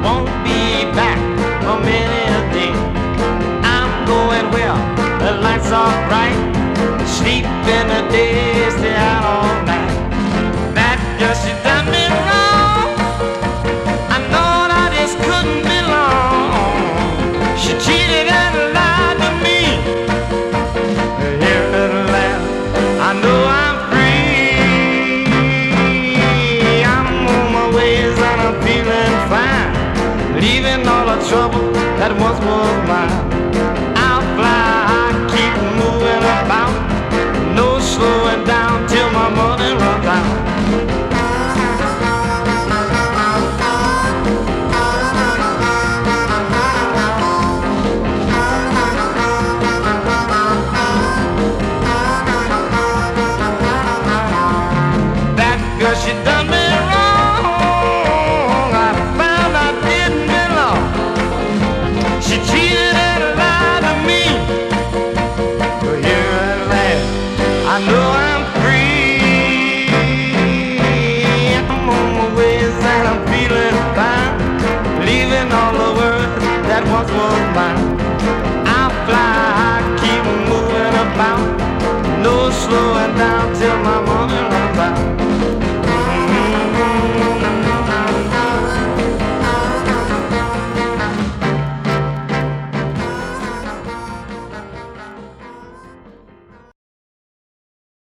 won't be back for many a day. I'm going where the lights are bright, sleep in the day, stay out all night. That just she done me wrong. I know I just couldn't be long. She cheated and lied to me. Here at last, I know I'm free. I'm on my ways and I'm feeling fine, leaving all the trouble that once was mine.